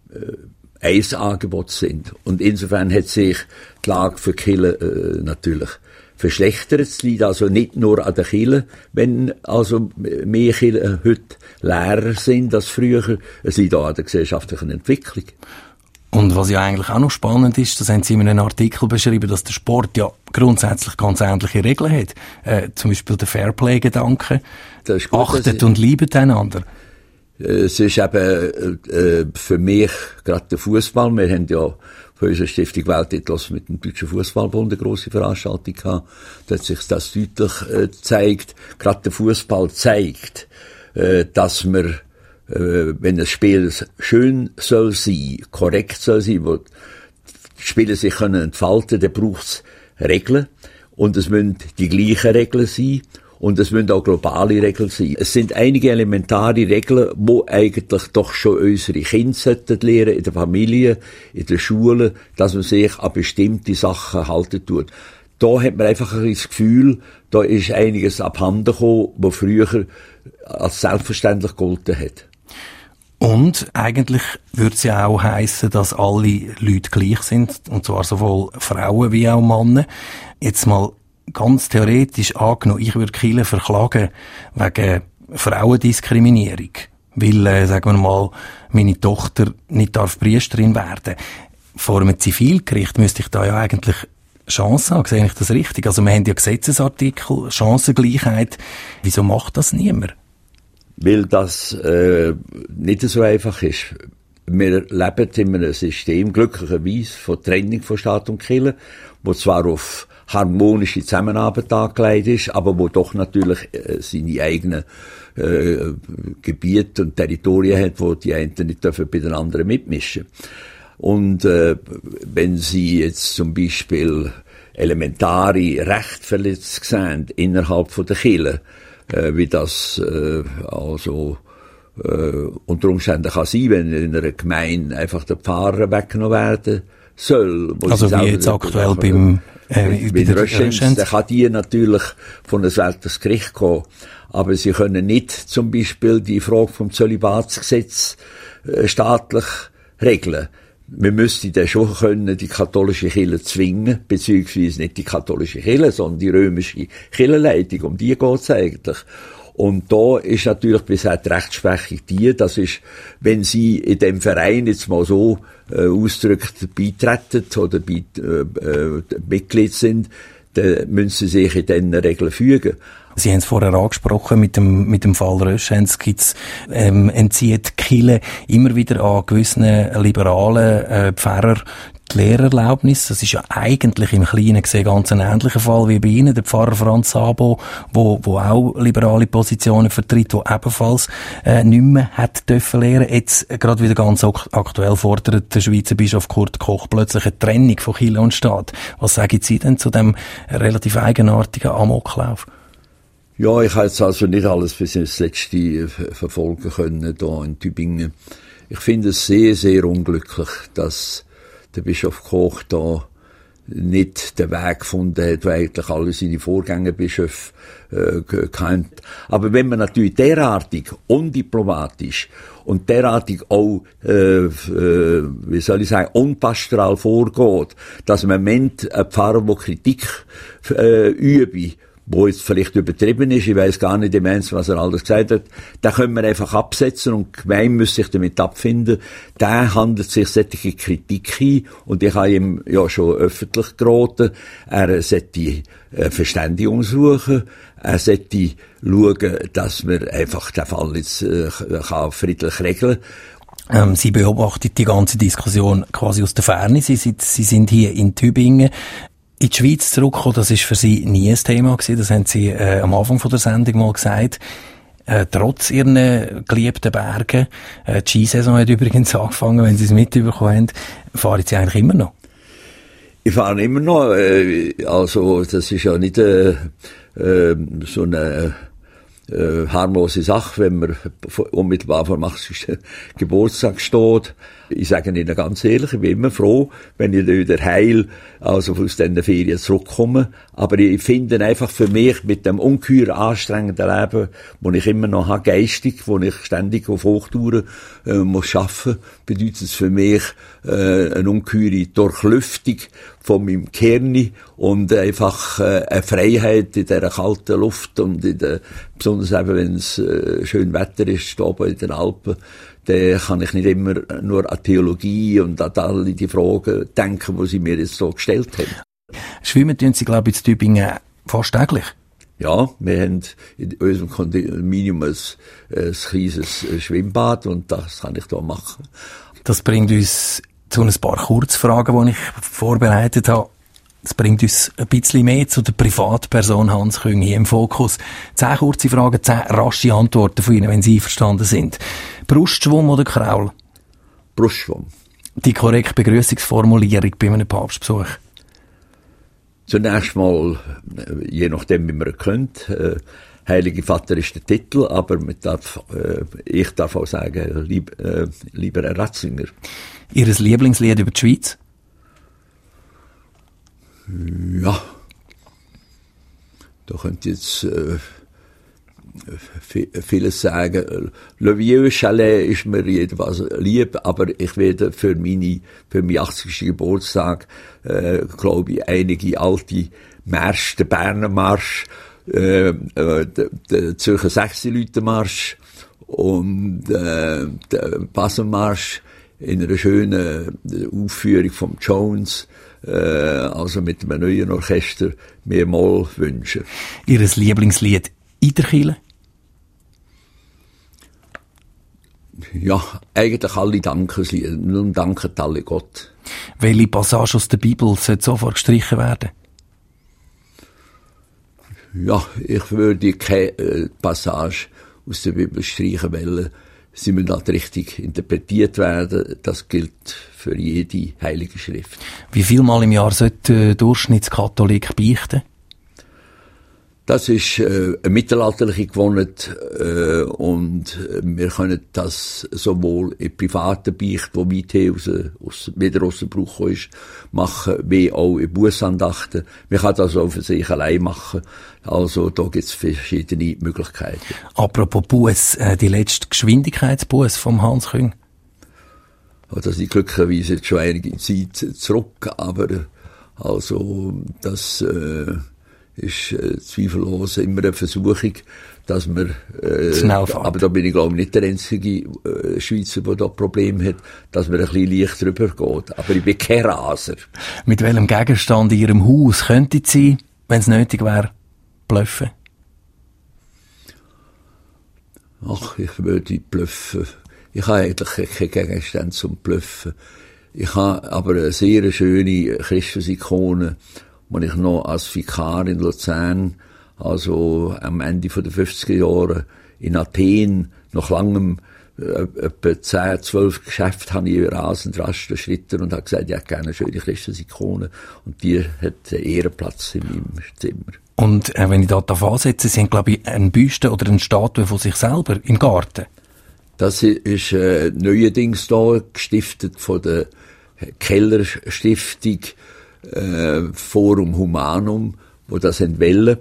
Angebot sind. Und insofern hat sich die Lage für die Kirchen natürlich verschlechtert. Es liegt also nicht nur an den Kirchen, wenn also mehr Kirchen heute leerer sind als früher. Es liegt auch an der gesellschaftlichen Entwicklung. Und was ja eigentlich auch noch spannend ist, das haben Sie in einem Artikel beschrieben, dass der Sport ja grundsätzlich ganz ähnliche Regeln hat. Zum Beispiel der Fairplay-Gedanke. Achtet und liebet einander. Es ist eben für mich gerade der Fußball. Wir haben ja von unserer Stiftung Weltethos mit dem Deutschen Fußballbund eine grosse Veranstaltung gehabt. Da hat sich das deutlich gezeigt. Gerade der Fußball zeigt, dass wir wenn ein Spiel schön soll sein, korrekt soll sein, wo die Spieler sich können entfalten, dann braucht es Regeln. Und es müssen die gleichen Regeln sein. Und es müssen auch globale Regeln sein. Es sind einige elementare Regeln, die eigentlich doch schon unsere Kinder sollten lernen, in der Familie, in der Schule, dass man sich an bestimmte Sachen halten tut. Da hat man einfach das Gefühl, da ist einiges abhanden gekommen, was früher als selbstverständlich gegolten hat. Und eigentlich würde es ja auch heissen, dass alle Leute gleich sind, und zwar sowohl Frauen wie auch Männer. Jetzt mal ganz theoretisch angenommen, ich würde Kirche verklagen wegen Frauendiskriminierung, weil, sagen wir mal, meine Tochter nicht Priesterin werden darf. Vor einem Zivilgericht müsste ich da ja eigentlich Chancen haben. Sehe ich das richtig? Also wir haben ja Gesetzesartikel, Chancengleichheit. Wieso macht das niemand? Weil das nicht so einfach ist. wir leben in einem System, glücklicherweise, von Trennung von Staat und Kirche, wo zwar auf harmonische Zusammenarbeit angelegt ist, aber wo doch natürlich seine eigenen Gebiete und Territorien hat, wo die einen nicht dürfen bei den anderen mitmischen. Und wenn Sie jetzt zum Beispiel elementare Rechte verletzt sehen innerhalb von der Kirche, wie das unter Umständen kann sein, wenn in einer Gemeinde einfach der Pfarrer weggenommen werden soll. Also wie jetzt aktuell beim Röschens, dann kann die natürlich von einem Weltgericht kommen. Aber sie können nicht zum Beispiel die Frage vom Zölibatsgesetz staatlich regeln. Wir müssten dann schon können, die katholische Kirche zwingen, beziehungsweise nicht die katholische Kirche, sondern die römische Kirchenleitung, um die geht's eigentlich. Und da ist natürlich bisher die Rechtsprechung das ist, wenn Sie in dem Verein jetzt mal so ausdrückt beitreten oder Mitglied sind, dann müssen Sie sich in diesen Regeln fügen. Sie haben es vorher angesprochen, mit dem Fall Röschens entzieht die Kirche immer wieder an gewissen liberalen Pfarrer die Lehrerlaubnis. Das ist ja eigentlich im Kleinen gesehen ganz ein ähnlicher Fall wie bei Ihnen, der Pfarrer Franz Sabo, wo auch liberale Positionen vertritt, wo ebenfalls nicht mehr hat dürfen lehren. Jetzt gerade wieder ganz aktuell fordert der Schweizer Bischof Kurt Koch plötzlich eine Trennung von Kirche und Staat. Was sagen Sie denn zu dem relativ eigenartigen Amoklauf? Ja, ich habe jetzt also nicht alles bis ins Letzte verfolgen können da in Tübingen. Ich finde es sehr, sehr unglücklich, dass der Bischof Koch da nicht den Weg gefunden hat, weil eigentlich alle seine Vorgängerbischöfe kennt. Aber wenn man natürlich derartig undiplomatisch und derartig auch, wie soll ich sagen, unpastoral vorgeht, dass man meint, ein Pfarrer, der Kritik übe, wo jetzt vielleicht übertrieben ist, ich weiß gar nicht im Ernst, was er alles gesagt hat, da können wir einfach absetzen und die Gemeinde muss sich damit abfinden. Da handelt sich solche Kritik ein und ich habe ihm ja schon öffentlich geraten, er sollte Verständigung suchen, er sollte schauen, dass man einfach den Fall jetzt kann friedlich regeln. Sie beobachten die ganze Diskussion quasi aus der Ferne. Sie sind hier in Tübingen. In die Schweiz zurückkommen, das ist für Sie nie ein Thema gewesen. Das haben Sie am Anfang von der Sendung mal gesagt. Trotz Ihren geliebten Bergen, die Skisaison hat übrigens angefangen, wenn Sie es mitbekommen haben, fahren Sie eigentlich immer noch? Ich fahre immer noch. Also das ist ja nicht so eine harmlose Sache, wenn man unmittelbar vor dem 80. Geburtstag steht. Ich sage Ihnen ganz ehrlich, ich bin immer froh, wenn ich wieder heil, also aus diesen Ferien zurückkomme. Aber ich finde einfach für mich mit dem ungeheuer anstrengenden Leben, das ich immer noch habe, geistig, wo ich ständig auf Hochtouren muss arbeiten, bedeutet es für mich eine ungeheure Durchlüftung von meinem Kern und einfach eine Freiheit in dieser kalten Luft und besonders eben, wenn es schön Wetter ist, oben in den Alpen. Dann kann ich nicht immer nur an Theologie und an all die Fragen denken, die Sie mir jetzt so gestellt haben. Schwimmen tun Sie, glaube ich, in Tübingen fast täglich? Ja, wir haben in unserem Kondominium ein kleines Schwimmbad und das kann ich da machen. Das bringt uns zu ein paar Kurzfragen, die ich vorbereitet habe. Das bringt uns ein bisschen mehr zu der Privatperson Hans Küng hier im Fokus. 10 kurze Fragen, 10 rasche Antworten von Ihnen, wenn Sie einverstanden sind. Brustschwumm oder Kraul? Brustschwumm. Die korrekte Begrüßungsformulierung bei einem Papstbesuch? Zunächst mal, je nachdem, wie man kennt, Heilige Vater ist der Titel, aber ich darf auch sagen, lieber Herr Ratzinger. Ihres Lieblingslied über die Schweiz? Ja, da könnte jetzt vieles sagen. Le Vieux Chalet ist mir jedenfalls lieb, aber ich werde für meinen 80. Geburtstag, glaube ich, einige alte Märsche, den Berner Marsch, den Zürcher 6-Leute-Marsch und den Baselmarsch in einer schönen Aufführung vom Jones, also mit einem neuen Orchester, mir mal wünschen. Ihres Lieblingslied in der Kirche? Ja, eigentlich alle Dankeslieder. Nun danken alle Gott. Welche Passage aus der Bibel sollte sofort gestrichen werden? Ja, ich würde keine Passage aus der Bibel streichen wollen. Sie müssen halt richtig interpretiert werden. Das gilt für jede heilige Schrift. Wie viel Mal im Jahr sollte der Durchschnittskatholik beichten? Das ist eine mittelalterliche Gewohnheit und wir können das sowohl in privaten Beichten, wo weithin wieder aus dem Brauch ist, machen, wie auch in Bussandachten. Man kann das auch für sich allein machen. Also da gibt es verschiedene Möglichkeiten. Apropos Bus, die letzte Geschwindigkeitsbus vom Hans Küng? Das ist glücklicherweise jetzt schon einige Zeit zurück, aber also das ist zweifellos immer eine Versuchung, dass man aber da bin ich glaube ich nicht der einzige Schweizer, der da Problem hat, dass man ein bisschen leicht drüber geht. Aber ich bin kein Raser. Mit welchem Gegenstand in Ihrem Haus könnte Sie, wenn es nötig wäre, bluffen? Ach, ich würde bluffen. Ich habe eigentlich keinen Gegenstand zum Bluffen. Ich habe aber eine sehr schöne Christusikone, die ich noch als Vikar in Luzern, also am Ende der 50er Jahre in Athen, nach langem, etwa 10, 12 Geschäfte, habe ich rasend rasch durchschritten und habe gesagt, ich hätte gerne eine schöne Christusikone. Und die hat einen Ehrenplatz in meinem Zimmer. Und wenn ich da ansetze, Sie haben, glaube ich, eine Büste oder eine Statue von sich selber im Garten. Das ist neuerdings da gestiftet von der Keller-Stiftung Forum Humanum, wo das entwählen.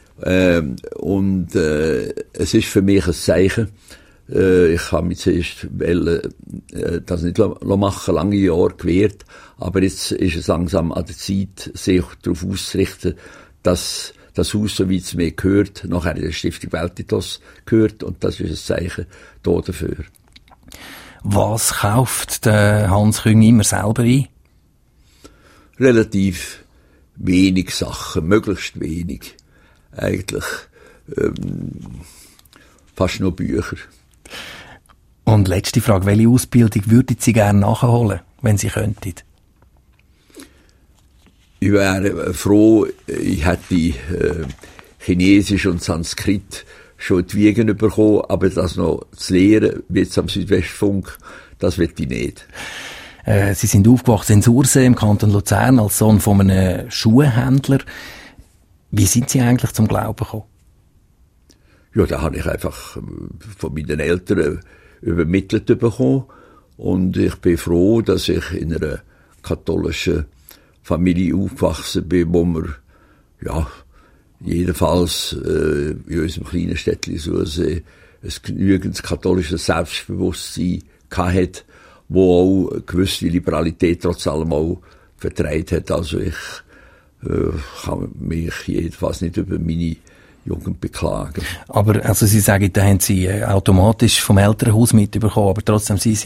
Es ist für mich ein Zeichen. Ich habe mich zuerst das nicht machen, lange Jahre gewehrt, aber jetzt ist es langsam an der Zeit, sich darauf auszurichten, dass das Haus, so wie es mir gehört, nachher in der Stiftung Weltitas gehört, und das ist ein Zeichen dafür. Was kauft der Hans Küng immer selber ein? Relativ wenig Sachen, möglichst wenig. Eigentlich fast nur Bücher. Und letzte Frage, welche Ausbildung würden Sie gerne nachholen, wenn Sie könnten? Ich wäre froh, ich hätte Chinesisch und Sanskrit schon die Wiegen bekommen, aber das noch zu lehren, wie jetzt am Südwestfunk, das will ich nicht. Sie sind aufgewachsen in Sursee im Kanton Luzern als Sohn von einem Schuhhändler. Wie sind Sie eigentlich zum Glauben gekommen? Ja, da habe ich einfach von meinen Eltern übermittelt bekommen. Und ich bin froh, dass ich in einer katholischen Familie aufgewachsen bin, wo wir, ja, jedenfalls in unserem kleinen Städtchen Sursee ein genügend katholisches Selbstbewusstsein hatte, wo auch eine gewisse Liberalität trotz allem auch vertreibt hat. Also ich kann mich jedenfalls nicht über meine Jugend beklagen. Aber also Sie sagen, da haben Sie automatisch vom Elternhaus mitbekommen, aber trotzdem Sie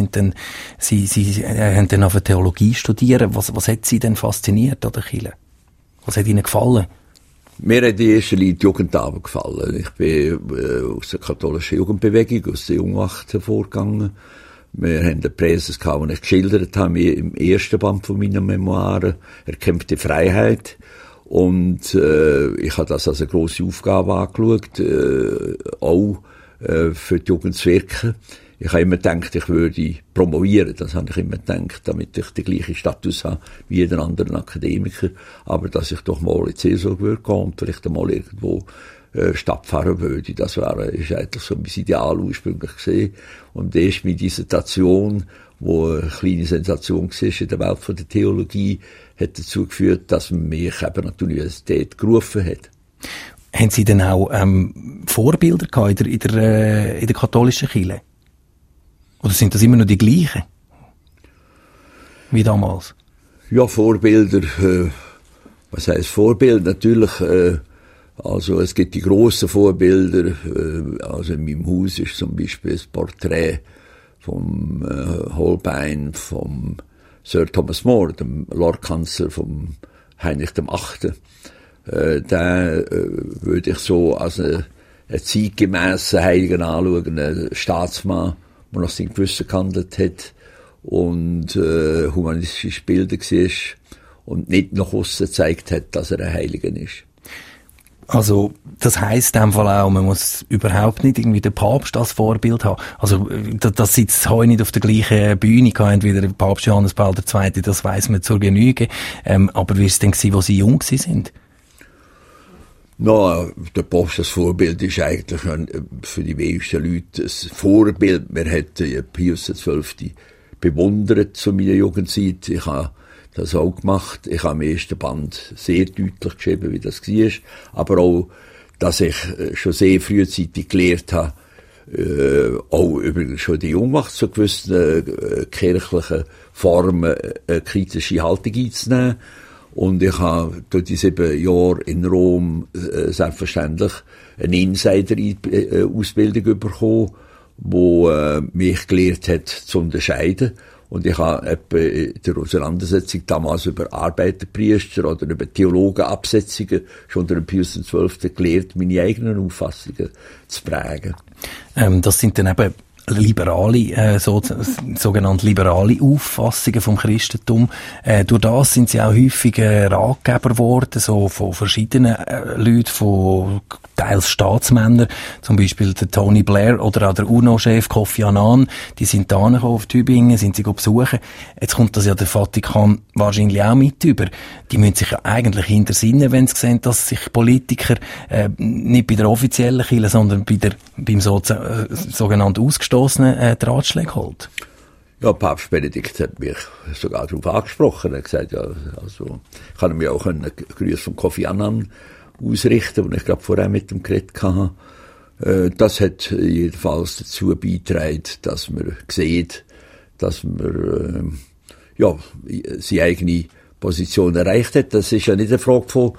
haben dann auf Theologie studieren. Was hat Sie denn fasziniert an der Kirche? Was hat Ihnen gefallen? Mir hat in erster Linie die Jugendarbeit gefallen. Ich bin aus der katholischen Jugendbewegung, aus der Jungwacht hervorgegangen. Wir haben eine Präses gehabt, die ich geschildert habe, im ersten Band von meinen Memoiren, Erkämpfte Freiheit. Und ich habe das als eine grosse Aufgabe angeschaut, auch für die Jugend zu wirken. Ich habe immer gedacht, ich würde promovieren, das habe ich immer gedacht, damit ich den gleichen Status habe wie jeder andere Akademiker, aber dass ich doch mal in die Seelsorge würde gehen und vielleicht einmal irgendwo Stadtpfarrer würde, ist eigentlich so mein Ideal ursprünglich gesehen. Und erst mit Dissertation, wo eine kleine Sensation war in der Welt von der Theologie, hat dazu geführt, dass man mich eben an die Universität gerufen hat. Haben Sie denn auch Vorbilder gehabt in der katholischen Kirche? Oder sind das immer noch die gleichen? Wie damals? Ja, Vorbilder, was heisst Vorbild? Natürlich, also es gibt die grossen Vorbilder, also in meinem Haus ist zum Beispiel das Porträt vom Holbein, vom Sir Thomas More, dem Lordkanzler vom Heinrich VIII. Den würde ich so als einen zeitgemässen Heiligen anschauen, einen Staatsmann, man nach seinem Gewissen gehandelt hat und humanistisch gebildet war und nicht nach aussen gezeigt hat, dass er ein Heiliger ist. Also, das heisst in dem Fall auch, man muss überhaupt nicht irgendwie den Papst als Vorbild haben. Also, das sitzt heute nicht auf der gleichen Bühne gehabt, entweder der Papst Johannes Paul II., das weiss man zur Genüge. Aber wie war es denn gewesen, wo Sie jung sind? No, der Papst als Vorbild ist eigentlich für die wenigsten Leute ein Vorbild. Man hat Pius XII. Bewundert zu meiner Jugendzeit. Ich habe das auch gemacht. Ich habe im ersten Band sehr deutlich geschrieben, wie das war. Aber auch, dass ich schon sehr frühzeitig gelernt habe, auch übrigens schon die Jungmacht zu gewissen kirchlichen Formen eine kritische Haltung einzunehmen. Und ich habe durch die 7 Jahre in Rom selbstverständlich eine Insider-Ausbildung bekommen, wo mich gelehrt hat zu unterscheiden. Und ich habe etwa in der Auseinandersetzung damals über Arbeiterpriester oder über Theologenabsetzungen schon unter dem Pius XII. Gelehrt, meine eigenen Auffassungen zu prägen. Das sind dann eben liberale, sogenannte liberale Auffassungen vom Christentum. Durch das sind sie auch häufig Ratgeber geworden, so von verschiedenen Leuten, von teils Staatsmännern, zum Beispiel der Tony Blair oder auch der UNO-Chef Kofi Annan, die sind da auf Tübingen, sind sie besuchen. Jetzt kommt das ja der Vatikan wahrscheinlich auch mit über. Die müssen sich ja eigentlich hintersinnen, wenn sie sehen, dass sich Politiker nicht bei der offiziellen Kirche, sondern beim sogenannten ausgestoßenen Ratschläge holt. Ja, Papst Benedikt hat mich sogar darauf angesprochen. Er hat gesagt, ja, also, ich kann mir auch einen Gruß von Kofi Annan ausrichten, und ich glaube vorher mit dem geredet hatte. Das hat jedenfalls dazu beigetragen, dass man sieht, dass man seine eigene Position erreicht hat. Das ist ja nicht eine Frage von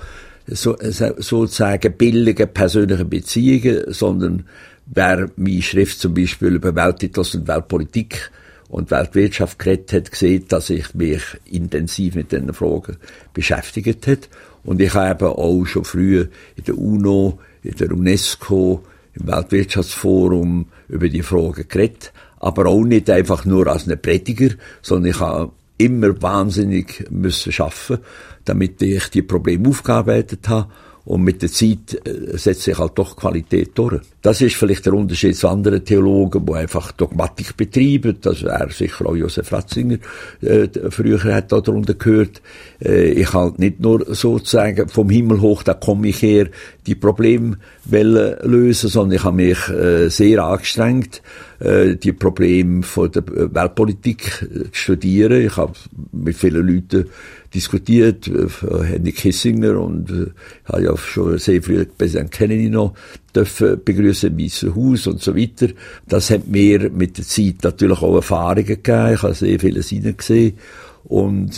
sozusagen billigen persönlichen Beziehungen, sondern wer meine Schrift zum Beispiel über Weltethos und Weltpolitik und Weltwirtschaft geredet hat, gesehen, dass ich mich intensiv mit diesen Fragen beschäftigt hat. Und ich habe eben auch schon früher in der UNO, in der UNESCO, im Weltwirtschaftsforum über die Fragen geredet. Aber auch nicht einfach nur als ein Prediger, sondern ich habe immer wahnsinnig müssen arbeiten, damit ich die Probleme aufgearbeitet habe. Und mit der Zeit setzt sich halt doch Qualität durch. Das ist vielleicht der Unterschied zu anderen Theologen, die einfach Dogmatik betreiben. Das wäre sicher auch Josef Ratzinger früher hat da darunter gehört. Ich halt nicht nur sozusagen vom Himmel hoch, da komme ich her, die Probleme lösen, sondern ich habe mich sehr angestrengt, die Probleme von der Weltpolitik zu studieren. Ich habe mit vielen Leuten diskutiert, Henry Kissinger, und habe ja schon sehr früh Präsident Kennedy noch begrüßen im Weißen Haus und so weiter. Das hat mir mit der Zeit natürlich auch Erfahrungen gegeben. Ich habe sehr vieles hineingesehen, und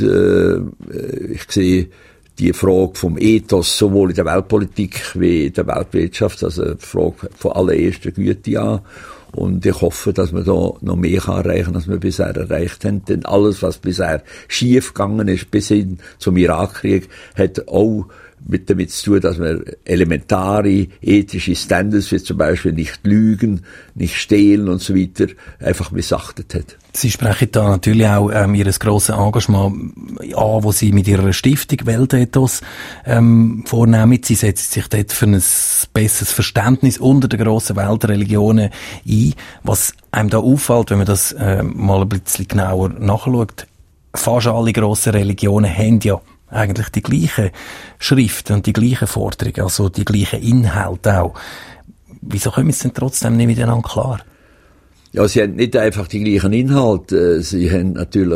ich sehe die Frage vom Ethos sowohl in der Weltpolitik wie in der Weltwirtschaft, also eine Frage von allererster Güte an. Und ich hoffe, dass wir da noch mehr erreichen kann, als wir bisher erreicht haben. Denn alles, was bisher schief gegangen ist, bis hin zum Irakkrieg, hat auch damit zu tun, dass man elementare ethische Standards, wie zum Beispiel nicht lügen, nicht stehlen und so weiter, einfach missachtet hat. Sie sprechen da natürlich auch Ihr grosses Engagement an, wo Sie mit Ihrer Stiftung Weltethos vornehmen. Sie setzen sich dort für ein besseres Verständnis unter den grossen Weltreligionen ein. Was einem da auffällt, wenn man das mal ein bisschen genauer nachschaut, fast alle grossen Religionen haben ja eigentlich die gleichen Schriften und die gleichen Forderungen, also die gleichen Inhalte auch. Wieso kommen sie denn trotzdem nicht miteinander klar? Ja, sie haben nicht einfach die gleichen Inhalte. Sie haben natürlich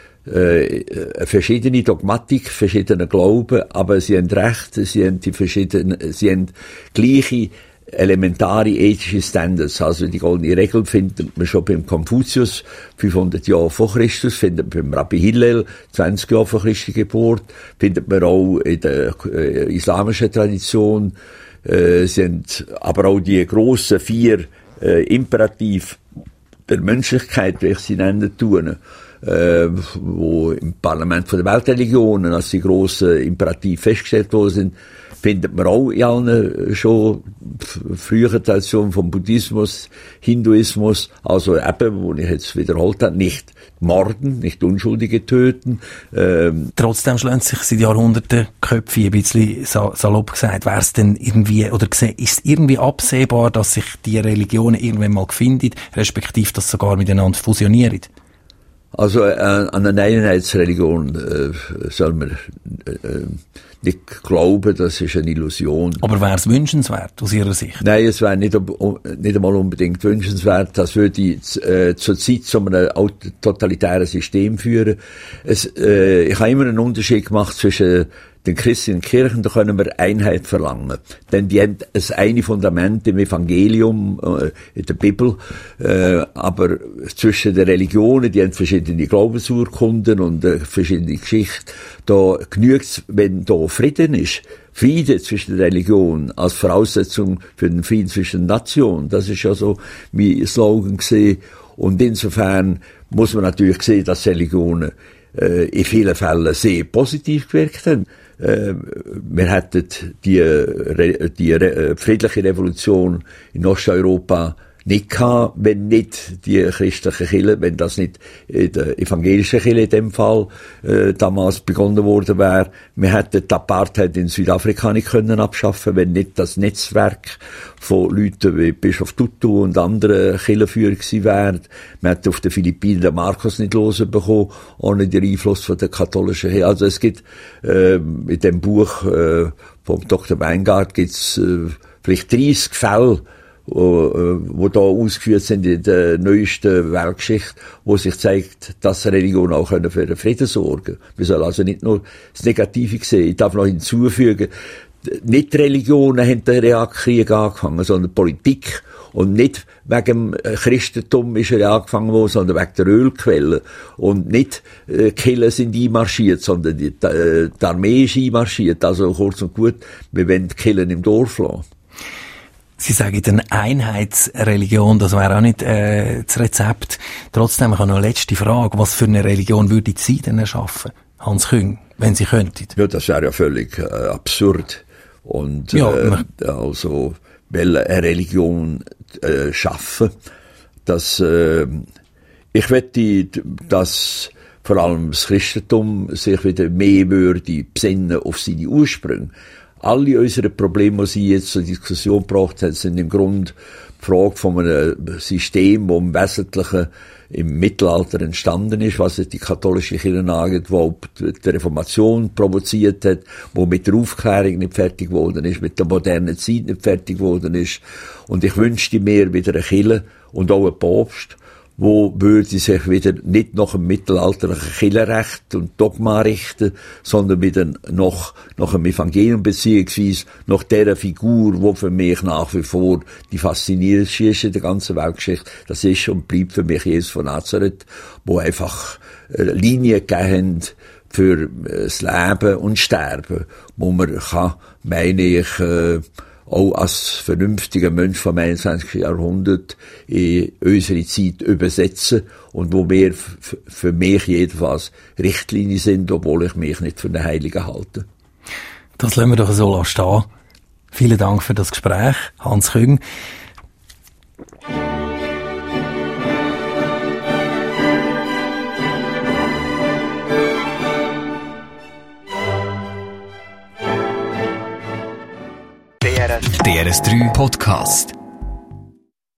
verschiedene Dogmatik, verschiedene Glauben, aber sie haben recht, sie haben gleiche elementare ethische Standards. Also die goldene Regel findet man schon beim Konfuzius, 500 Jahre vor Christus, findet man beim Rabbi Hillel, 20 Jahre vor Christi Geburt, findet man auch in der islamischen Tradition. Sind aber auch die grossen 4 Imperativ der Menschlichkeit, wie ich sie nennen tun, wo im Parlament von der Weltreligionen als die grossen Imperative festgestellt worden sind, findet man auch in allen schon früheren Traditionen vom Buddhismus, Hinduismus, also eben, wo ich jetzt wiederholt habe, nicht morden, nicht Unschuldige töten. Trotzdem schlönt sich seit Jahrhunderten Köpfe, ein bisschen salopp gesagt. Wäre es denn irgendwie, oder ist es irgendwie absehbar, dass sich die Religionen irgendwann mal finden, respektive dass sogar miteinander fusionieren? Also an eine Einheitsreligion soll man nicht glauben, das ist eine Illusion. Aber wäre es wünschenswert aus Ihrer Sicht? Nein, es wäre nicht einmal unbedingt wünschenswert. Das würde zur Zeit zu einem totalitären System führen. Ich habe immer einen Unterschied gemacht zwischen den christlichen Kirchen, da können wir Einheit verlangen. Denn die haben das eine Fundament im Evangelium, in der Bibel, aber zwischen den Religionen, die haben verschiedene Glaubensurkunden und verschiedene Geschichten. Da genügt's, wenn da Frieden ist. Friede zwischen der Religion als Voraussetzung für den Frieden zwischen den Nationen. Das ist ja so mein Slogan gesehen. Und insofern muss man natürlich sehen, dass Religionen in vielen Fällen sehr positiv gewirkt haben. Wir hätten die friedliche Revolution in Osteuropa nicht gehabt, wenn nicht die christliche Kirche, wenn das nicht der evangelische Kirche in dem Fall damals begonnen worden wäre. Wir hätten die Apartheid in Südafrika nicht können abschaffen, wenn nicht das Netzwerk von Leuten wie Bischof Tutu und andere Kirchenführer gewesen wären. Wir hätten auf den Philippinen den Markus nicht losbekommen, ohne den Einfluss von der katholischen Kirche. Also es gibt in dem Buch vom Dr. Weingart gibt's vielleicht 30 Fälle, wo da ausgeführt sind in der neuesten Weltgeschichte, wo sich zeigt, dass Religionen auch für den Frieden sorgen können. Wir sollen also nicht nur das Negative sehen. Ich darf noch hinzufügen, nicht Religionen haben den Irakkrieg angefangen, sondern Politik. Und nicht wegen dem Christentum ist er angefangen worden, sondern wegen der Ölquelle. Und nicht Kirchen sind einmarschiert, sondern die Armee ist einmarschiert. Also kurz und gut, wir wollen die Kirchen im Dorf lassen. Sie sagen, eine Einheitsreligion, das wäre auch nicht das Rezept. Trotzdem habe ich noch eine letzte Frage. Was für eine Religion würden Sie denn erschaffen, Hans Küng, wenn Sie könnten? Ja, das wäre ja völlig absurd. Und also, weil eine Religion schaffen, dass ich wette, dass vor allem das Christentum sich wieder mehr würde besinnen auf seine Ursprünge. Alle unsere Probleme, die Sie jetzt zur Diskussion gebracht haben, sind im Grunde die Frage von einem System, das im Wesentlichen im Mittelalter entstanden ist, was die katholische Kirche angeht, wo die Reformation provoziert hat, wo mit der Aufklärung nicht fertig geworden ist, mit der modernen Zeit nicht fertig geworden ist. Und ich wünschte mir wieder eine Kirche und auch einen Papst, wo würde sich wieder nicht nach dem mittelalterlichen Kirchenrecht und Dogma richten, sondern wieder nach dem Evangelium beziehungsweise nach der Figur, die für mich nach wie vor die faszinierendste ist in der ganzen Weltgeschichte. Das ist und bleibt für mich Jesus von Nazareth, wo einfach Linien gegeben haben für das Leben und Sterben, wo man kann, meine ich, auch als vernünftiger Mensch vom 21. Jahrhundert in unsere Zeit übersetzen und wo wir für mich jedenfalls Richtlinien sind, obwohl ich mich nicht für einen Heiligen halte. Das lassen wir doch so stehen. Vielen Dank für das Gespräch, Hans Küng. DRS3 Podcast.